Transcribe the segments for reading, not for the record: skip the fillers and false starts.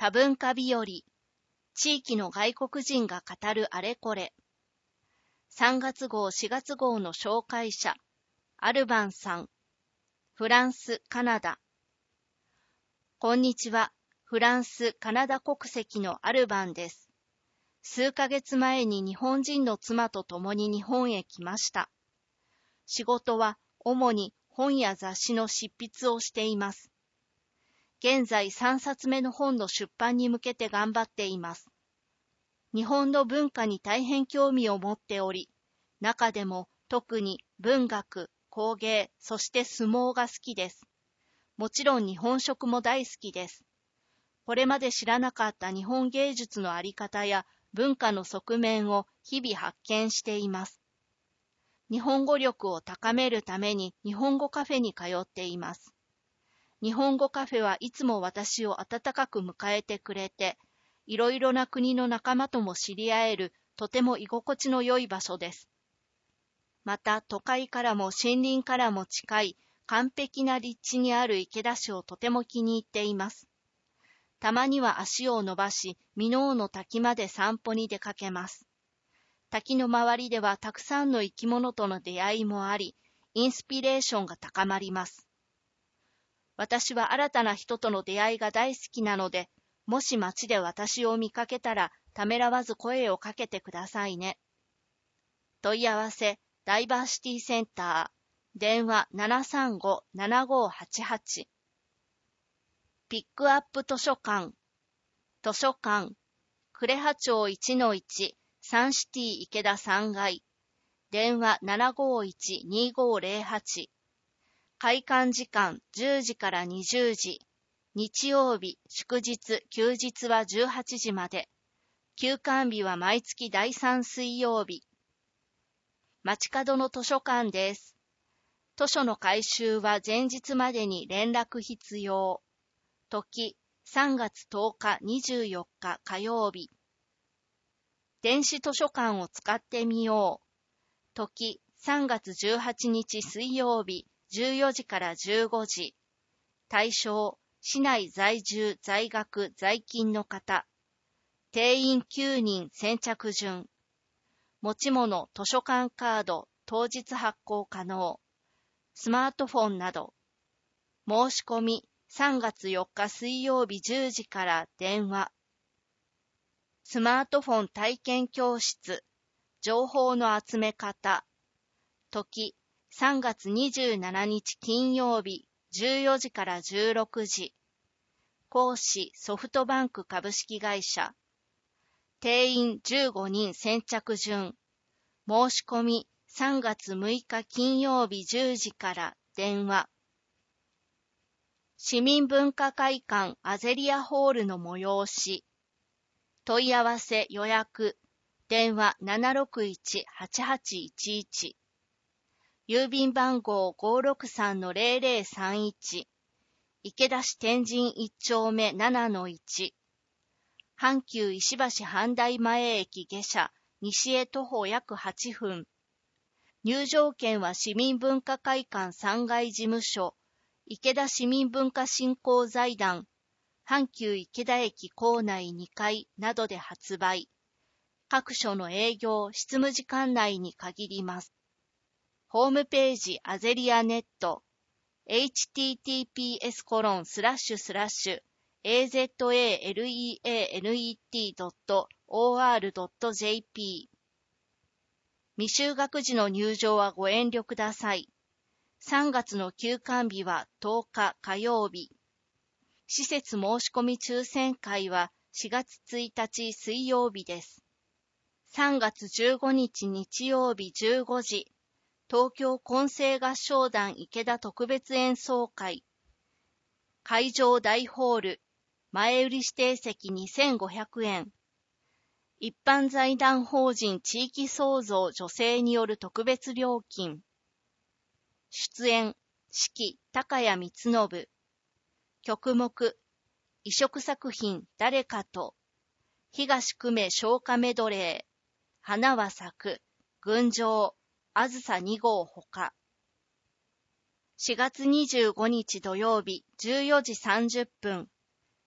多文化日和、地域の外国人が語るあれこれ。3月号4月号の紹介者、アルバンさん、フランス、カナダ。こんにちは、フランス、カナダ国籍のアルバンです。数ヶ月前に日本人の妻と共に日本へ来ました。仕事は主に本や雑誌の執筆をしています。現在3冊目の本の出版に向けて頑張っています。日本の文化に大変興味を持っており、中でも特に文学、工芸、そして相撲が好きです。もちろん日本食も大好きです。これまで知らなかった日本芸術のあり方や文化の側面を日々発見しています。日本語力を高めるために日本語カフェに通っています。日本語カフェはいつも私を温かく迎えてくれて、いろいろな国の仲間とも知り合えるとても居心地の良い場所です。また都会からも森林からも近い完璧な立地にある池田市をとても気に入っています。たまには足を伸ばし、箕面の滝まで散歩に出かけます。滝の周りではたくさんの生き物との出会いもあり、インスピレーションが高まります。私は新たな人との出会いが大好きなので、もし街で私を見かけたら、ためらわず声をかけてくださいね。問い合わせ、ダイバーシティセンター、電話 735-7588。ピックアップ図書館、呉羽町 1-1、サンシティ池田3階、電話 751-2508。開館時間10時から20時、日曜日、祝日、休日は18時まで。休館日は毎月第3水曜日。街角の図書館です。図書の回収は前日までに連絡必要。時、3月10日24日火曜日。電子図書館を使ってみよう。時、3月18日水曜日14時から15時。対象、市内在住、在学、在勤の方。定員9人先着順。持ち物、図書館カード、当日発行可能。スマートフォンなど。申し込み、3月4日水曜日10時から電話。スマートフォン体験教室、情報の集め方。時、3月27日金曜日14時から16時。講師、ソフトバンク株式会社。定員15人先着順。申し込み、3月6日金曜日10時から電話。市民文化会館アゼリアホールの催し。問い合わせ予約。電話 761-8811。郵便番号 563-0031。池田市天神1丁目 7-1。阪急石橋阪大前駅下車、西へ徒歩約8分。入場券は市民文化会館3階事務所、池田市民文化振興財団、阪急池田駅構内2階などで発売。各所の営業、執務時間内に限ります。ホームページアゼリアネット、https://azaleanet.or.jp。 未就学児の入場はご遠慮ください。3月の休館日は10日火曜日。施設申し込み抽選会は4月1日水曜日です。3月15日日曜日15時。東京混声合唱団池田特別演奏会。会場大ホール。前売り指定席2500円。一般財団法人地域創造助成による特別料金。出演、指揮、高谷光信。曲目、異色作品、誰かと。東久米昇華メドレー。花は咲く、群青。あずさ2号ほか。4月25日土曜日14時30分。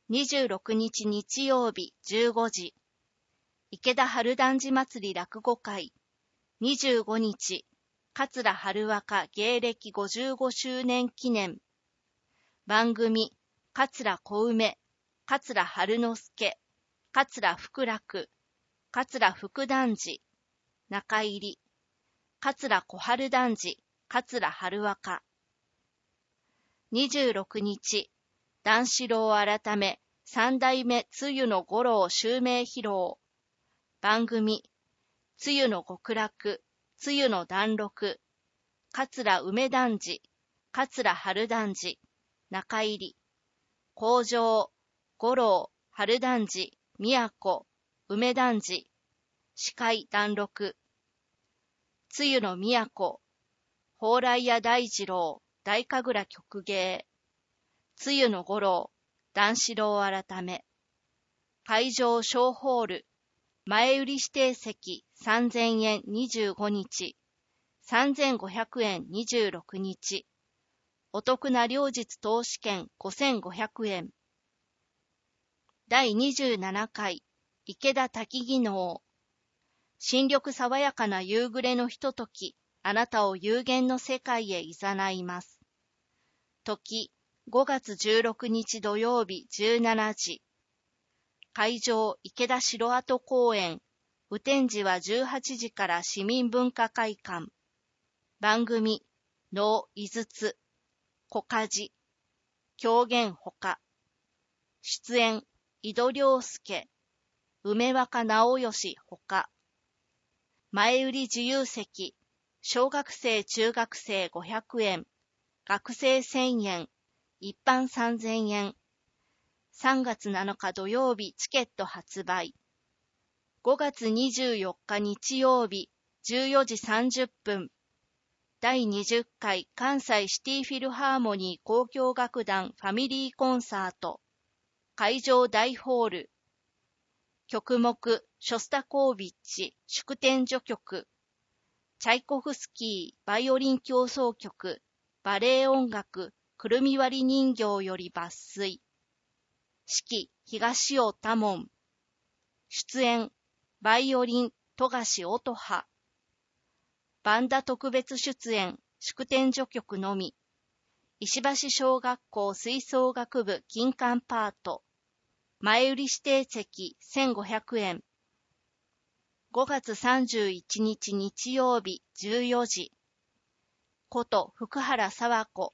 26日日曜日15時。池田春団治祭り落語会。25日、桂春若芸歴55周年記念。番組、桂小梅、桂春之助、桂福楽、桂福団治、中入り、桂小春団治、桂春若。26日、段四郎改め、三代目つゆの五郎襲名披露。番組、つゆの極楽、つゆの団六、桂梅団治、桂春団治、中入り、工場、五郎、春団治、宮子、梅団治、司会団六、つゆの宮子、蓬莱屋大二郎、大神楽曲芸、つゆの五郎、段四郎改め、会場小ホール、前売り指定席3000円25日、3500円26日、お得な両日投資券5500円。第27回池田滝技能。新緑爽やかな夕暮れのひととき、あなたを有限の世界へ誘います。時、5月16日土曜日17時。会場、池田城跡公園。雨天時は18時から市民文化会館。番組、能井筒、小梶、狂言ほか。出演、井戸良介、梅若直義ほか。前売り自由席、小学生中学生500円、学生1000円、一般3000円。3月7日土曜日チケット発売。5月24日日曜日14時30分。第20回関西シティフィルハーモニー交響楽団ファミリーコンサート。会場大ホール。曲目、ショスタコービッチ、祝典序曲。チャイコフスキー、バイオリン協奏曲、バレエ音楽、くるみ割り人形より抜粋。指揮、東尾多門。出演、バイオリン、富樫音羽。バンダ特別出演、祝典序曲のみ。石橋小学校吹奏楽部金管パート。前売り指定席1500円。5月31日日曜日14時。こと、福原佐和子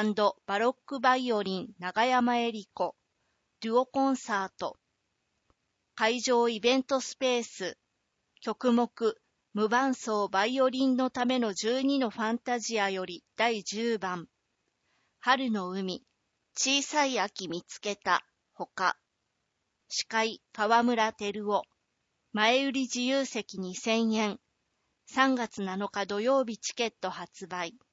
&バロックバイオリン永山恵里子。デュオコンサート。会場イベントスペース。曲目、無伴奏バイオリンのための12のファンタジアより第10番。春の海、小さい秋見つけた、ほか。司会、川村照夫。前売り自由席2000円。3月7日土曜日チケット発売。